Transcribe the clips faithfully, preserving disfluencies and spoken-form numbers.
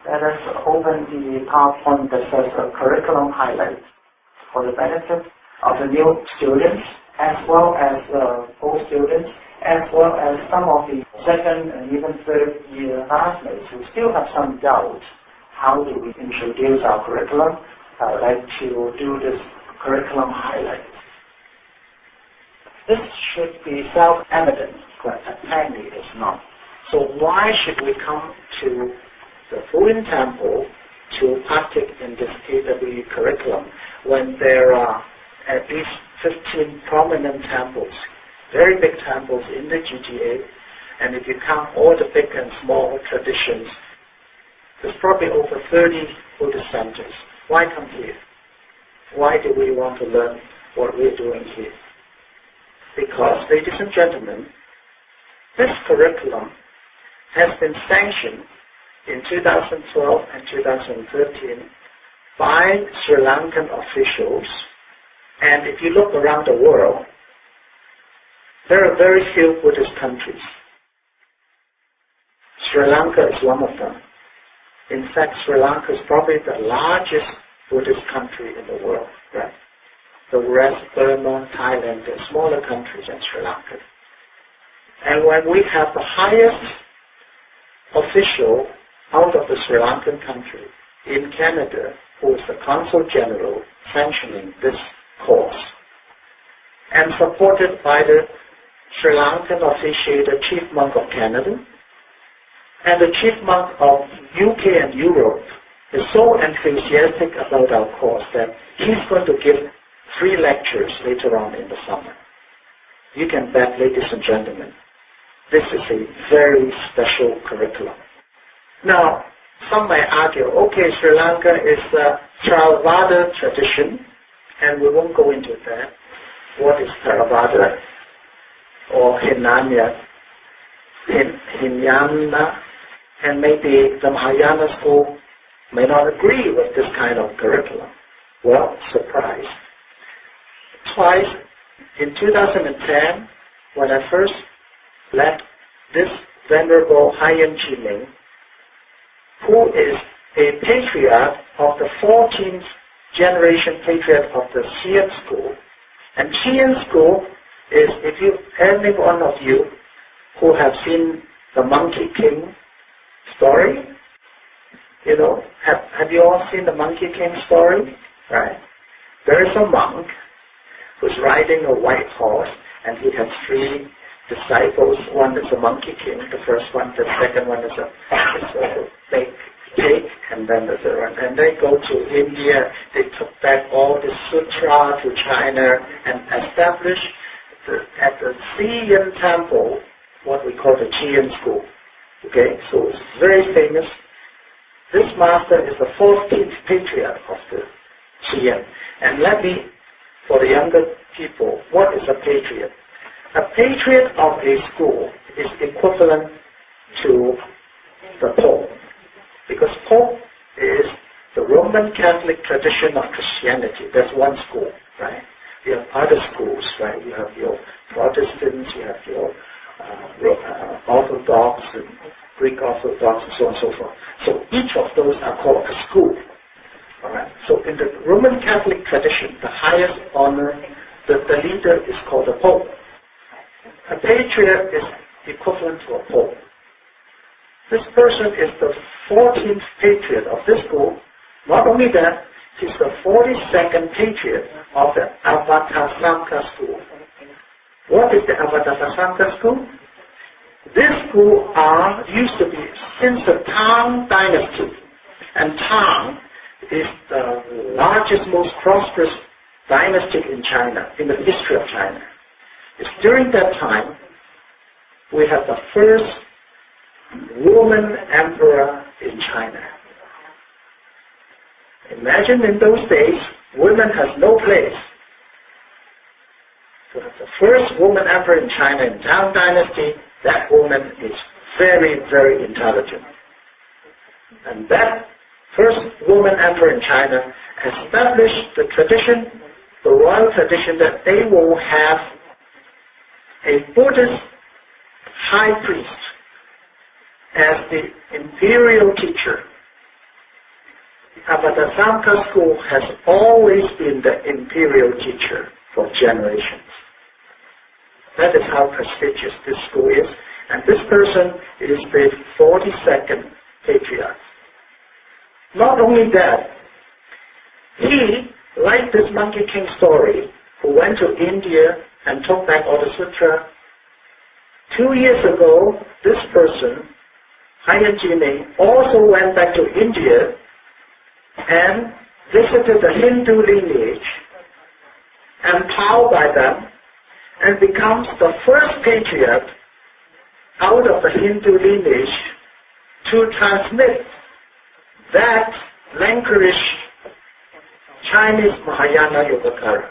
Let us open the PowerPoint that says a curriculum highlights for the benefit of the new students as well as the old students, as well as some of the second and even third year classmates who still have some doubts. How do we introduce our curriculum? I would like to do this curriculum highlight. This should be self-evident, but apparently it's not. So why should we come to the Fuyin Temple to partake in this A W E curriculum when there are at least fifteen prominent temples, very big temples in the G T A, and if you count all the big and small traditions, there's probably over thirty Buddhist centers. Why come here? Why do we want to learn what we're doing here? Because, ladies and gentlemen, this curriculum has been sanctioned in two thousand twelve and two thousand thirteen by Sri Lankan officials. And if you look around the world, there are very few Buddhist countries. Sri Lanka is one of them. In fact, Sri Lanka is probably the largest Buddhist country in the world. Right? The rest, Burma, Thailand, are smaller countries than Sri Lanka. And when we have the highest official out of the Sri Lankan country in Canada, who is the Consul General, sanctioning this course, and supported by the Sri Lankan officiated Chief Monk of Canada, and the Chief Monk of U K and Europe is so enthusiastic about our course that he's going to give three lectures later on in the summer. You can bet, ladies and gentlemen, this is a very special curriculum. Now, some may argue, okay, Sri Lanka is a Theravada tradition, and we won't go into that. What is Theravada or Hinayana, Hin, Hinayana, and maybe the Mahayana school may not agree with this kind of curriculum. Well, surprise. Twice in two thousand ten, when I first led this Venerable Haiyan Chi-Ming, who is a patriarch of the fourteenth generation patriarch of the Xian school. And Xian school is, if you, any one of you who have seen the Monkey King story, you know, have, have you all seen the Monkey King story? Right. There is a monk who's riding a white horse, and he has three disciples. One is a Monkey King, the first one, the second one is a, is a big pig, and then the third one. And they go to India, they took back all the sutra to China and established the, at the Xian Temple what we call the Qian school. Okay, so it's very famous. This master is the fourteenth patriarch of the Qian. And let me, for the younger people, what is a patriarch? A patriarch of a school is equivalent to the Pope, because Pope is the Roman Catholic tradition of Christianity. That's one school, right? You have other schools, right? You have your Protestants, you have your uh, uh, Orthodox and Greek Orthodox, and so on and so forth. So each of those are called a school. All right. So in the Roman Catholic tradition, the highest honor, the, the leader is called the Pope. A patriarch is equivalent to a Pope. This person is the fourteenth patriarch of this school. Not only that, he's the forty-second patriarch of the Avatamsaka school. What is the Avatamsaka school? This school are, used to be since the Tang dynasty. And Tang is the largest, most prosperous dynasty in China, in the history of China. It's during that time we have the first woman emperor in China. Imagine in those days, women has no place. So the first woman emperor in China in Tang Dynasty, that woman is very, very intelligent. And that first woman emperor in China established the tradition, the royal tradition, that they will have a Buddhist high priest as the imperial teacher Uh, but the Sangha school has always been the imperial teacher for generations. That is how prestigious this school is. And this person is the forty-second patriarch. Not only that, he, like this Monkey King story, who went to India and took back all the sutra, two years ago, this person, Hayan Jimmy, also went back to India and visited the Hindu lineage, empowered by them, and becomes the first patriarch out of the Hindu lineage to transmit that language Chinese Mahayana Yogacara.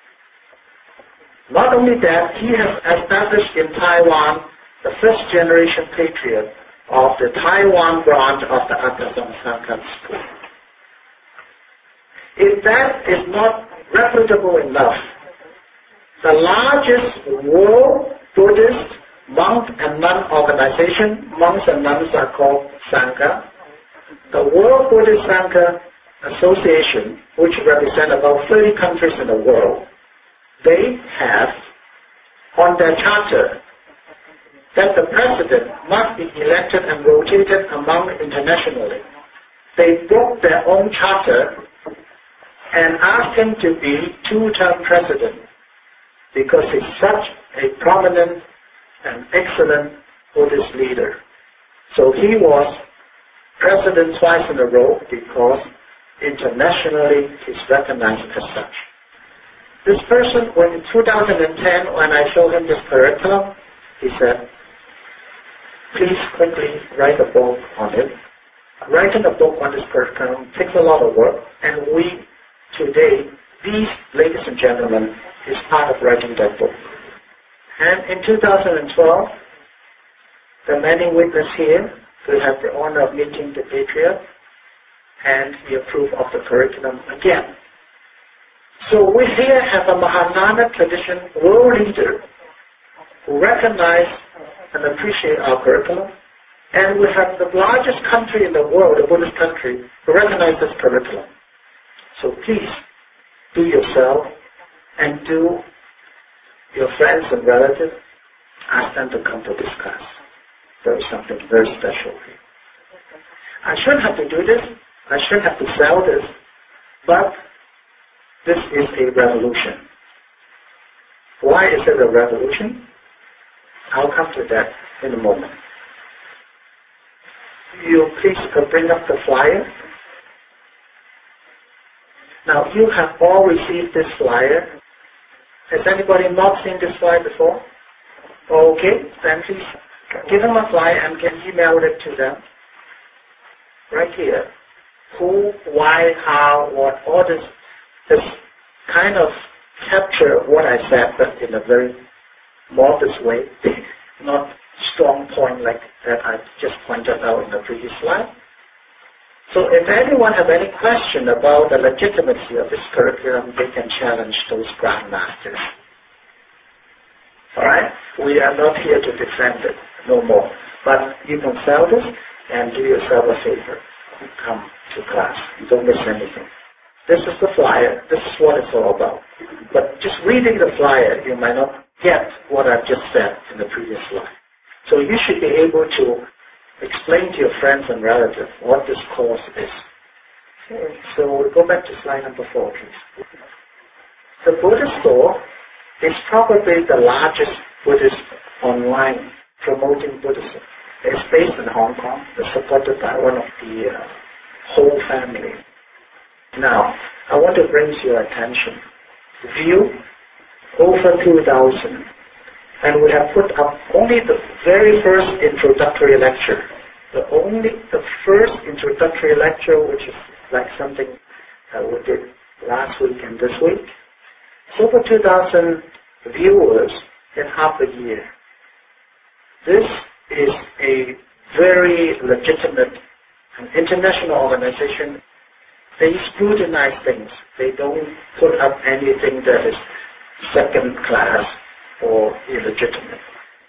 Not only that, he has established in Taiwan the first generation patriarch of the Taiwan branch of the Akasam Sangha school. If that is not reputable enough, the largest world Buddhist monk and nun organization, monks and nuns are called Sangha, the World Buddhist Sangha Association, which represents about thirty countries in the world, they have on their charter that the president must be elected and rotated among internationally. They broke their own charter and asked him to be two-term president because he's such a prominent and excellent Buddhist leader. So he was president twice in a row because internationally he's recognized as such. This person, when in two thousand ten, when I showed him this curriculum, he said, please quickly write a book on it. Writing a book on this curriculum takes a lot of work, and we today, these, ladies and gentlemen, is part of writing that book. And in two thousand twelve, the many witnesses here will have the honor of meeting the patriarch, and he approved of the curriculum again. So we here have a Mahanana tradition world leader who recognize and appreciate our curriculum, and we have the largest country in the world, the Buddhist country, who recognize this curriculum. So please, do yourself and do your friends and relatives, ask them to come to this class. There is something very special here. I shouldn't have to do this. I shouldn't have to sell this. But this is a revolution. Why is it a revolution? I'll come to that in a moment. You please bring up the flyer. Now, you have all received this flyer. Has anybody not seen this flyer before? Okay, then please give them a flyer and can email it to them. Right here. Who, why, how, what, all this, this kind of capture what I said, but in a very modest way, not strong point like that I just pointed out in the previous slide. So if anyone have any question about the legitimacy of this curriculum, they can challenge those grandmasters. Alright? We are not here to defend it, no more. But you can sell this and do yourself a favor. Come to class. Don't miss anything. This is the flyer. This is what it's all about. But just reading the flyer, you might not get what I've just said in the previous slide. So you should be able to explain to your friends and relatives what this course is. Okay, so we'll go back to slide number four, please. The Buddhist store is probably the largest Buddhist online promoting Buddhism. It's based in Hong Kong. It's supported by one of the uh, whole family. Now, I want to bring to your attention view over two thousand. And we have put up only the very first introductory lecture. The only, the first introductory lecture, which is like something that we did last week and this week. It's over two thousand viewers in half a year. This is a very legitimate and international organization. They scrutinize things. They don't put up anything that is second class or illegitimate.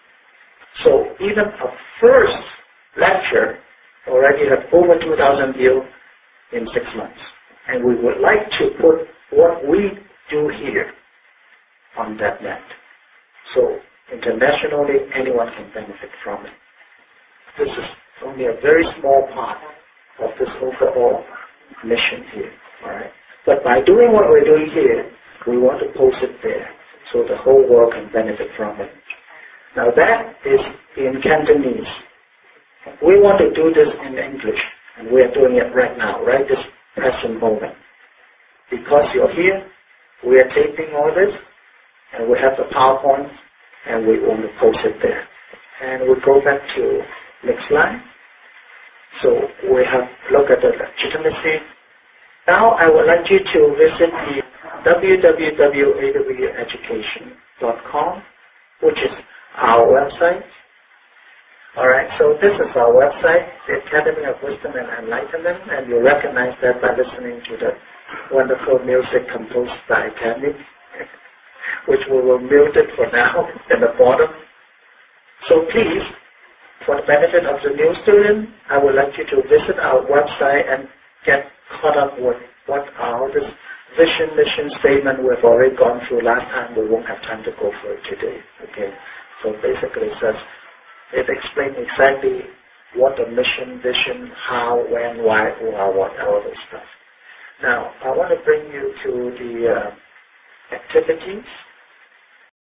So even a first lecture already had over two thousand views. in six months. And we would like to put what we do here on that net. So internationally, anyone can benefit from it. This is only a very small part of this overall mission here. All right? But by doing what we're doing here, we want to post it there so the whole world can benefit from it. Now that is in Cantonese. We want to do this in English, and we are doing it right now, right this present moment. Because you're here, we are taping all this, and we have the PowerPoint, and we want to post it there. And we go back to next slide. So we have look at the legitimacy. Now I would like you to visit the w w w dot a w education dot com, which is our website. Alright, so this is our website, the Academy of Wisdom and Enlightenment, and you recognize that by listening to the wonderful music composed by Tammy, which we will mute it for now in the bottom. So please, for the benefit of the new student, I would like you to visit our website and get caught up with what our this vision, mission statement we've already gone through last time. We won't have time to go through it today. Okay, so basically it says, it explains exactly what the mission, vision, how, when, why, who, how, what, all this stuff. Now, I want to bring you to the uh, activities.